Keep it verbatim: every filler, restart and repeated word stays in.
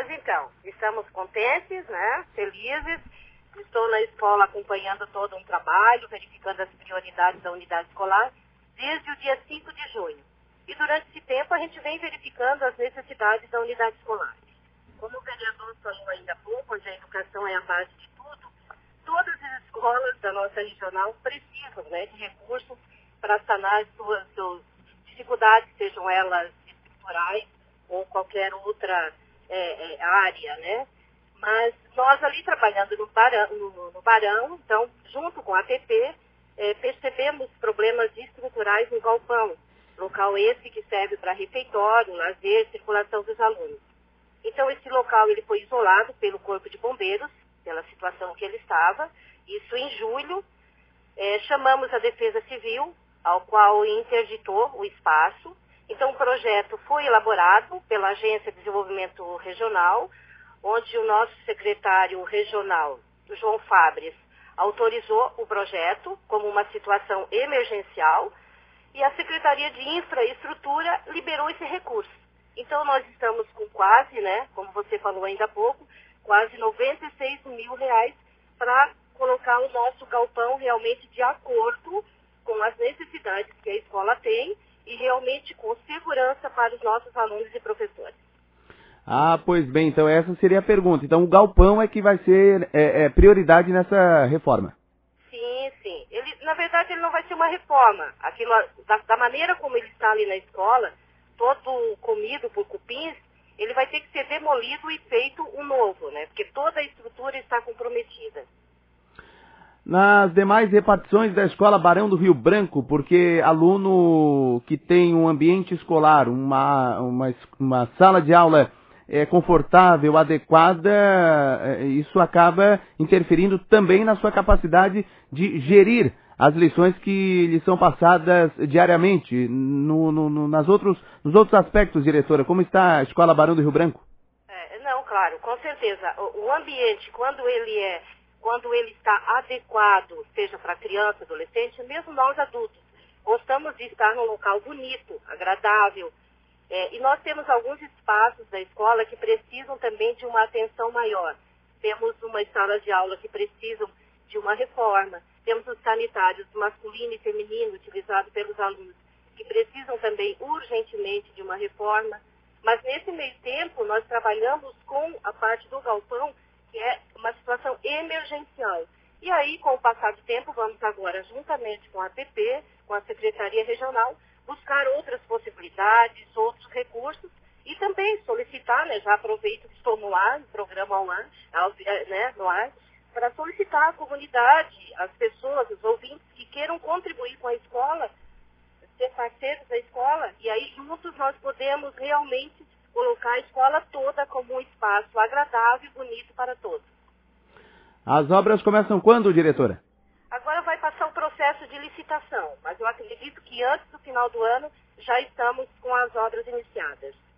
Pois então, estamos contentes, né, felizes. Estou na escola acompanhando todo um trabalho, verificando as prioridades da unidade escolar desde o dia cinco de junho. E durante esse tempo a gente vem verificando as necessidades da unidade escolar. Como o vereador falou ainda há pouco, hoje a educação é a base de tudo, todas as escolas da nossa regional precisam, né, de recursos para sanar as suas, suas dificuldades, sejam elas estruturais ou qualquer outra é, é, área, né? Mas nós ali trabalhando no Barão, no, no Barão então, junto com a A T P, é, percebemos problemas estruturais no galpão, local esse que serve para refeitório, lazer, circulação dos alunos. Então, esse local ele foi isolado pelo Corpo de Bombeiros, pela situação que ele estava, isso em julho. É, chamamos a Defesa Civil, ao qual interditou o espaço. Então, o projeto foi elaborado pela Agência de Desenvolvimento Regional, onde o nosso secretário regional, o João Fabres, autorizou o projeto como uma situação emergencial e a Secretaria de Infraestrutura liberou esse recurso. Então, nós estamos com quase, né, como você falou ainda há pouco, quase noventa e seis mil reais para colocar o nosso galpão realmente de acordo com as necessidades que a escola tem e realmente com segurança para os nossos alunos e professores. Ah, pois bem, então essa seria a pergunta. Então o galpão é que vai ser é, é, prioridade nessa reforma. Sim, sim. Ele, na verdade, ele não vai ser uma reforma. Aquilo, da, da maneira como ele está ali na escola, todo comido por cupins, ele vai ter que ser demolido e feito um novo, né? Porque toda a estrutura está comprometida. Nas demais repartições da escola Barão do Rio Branco, porque aluno que tem um ambiente escolar, uma, uma, uma sala de aula é, confortável, adequada, isso acaba interferindo também na sua capacidade de gerir as lições que lhe são passadas diariamente. No, no, no, nas outros, nos outros aspectos, diretora, como está a escola Barão do Rio Branco? É, não, claro, com certeza. O, o ambiente, quando ele é quando ele está adequado, seja para criança, adolescente, mesmo nós adultos, gostamos de estar num local bonito, agradável. É, e nós temos alguns espaços da escola que precisam também de uma atenção maior. Temos umas salas de aula que precisam de uma reforma. Temos os sanitários masculino e feminino utilizados pelos alunos, que precisam também urgentemente de uma reforma. Mas nesse meio tempo, nós trabalhamos com a parte do galpão, que é uma situação emergencial. E aí, com o passar do tempo, vamos agora, juntamente com a A T P, com a Secretaria Regional, buscar outras possibilidades, outros recursos e também solicitar, né, já aproveito que estou no ar, no programa ao ar, ao, né, no ar, para solicitar à comunidade, às pessoas, os ouvintes que queiram contribuir com a escola, ser parceiros da escola, e aí juntos nós podemos realmente colocar a escola toda como um espaço agradável e bonito para todos. As obras começam quando, diretora? Agora vai passar o processo de licitação, mas eu acredito que antes do final do ano já estamos com as obras iniciadas.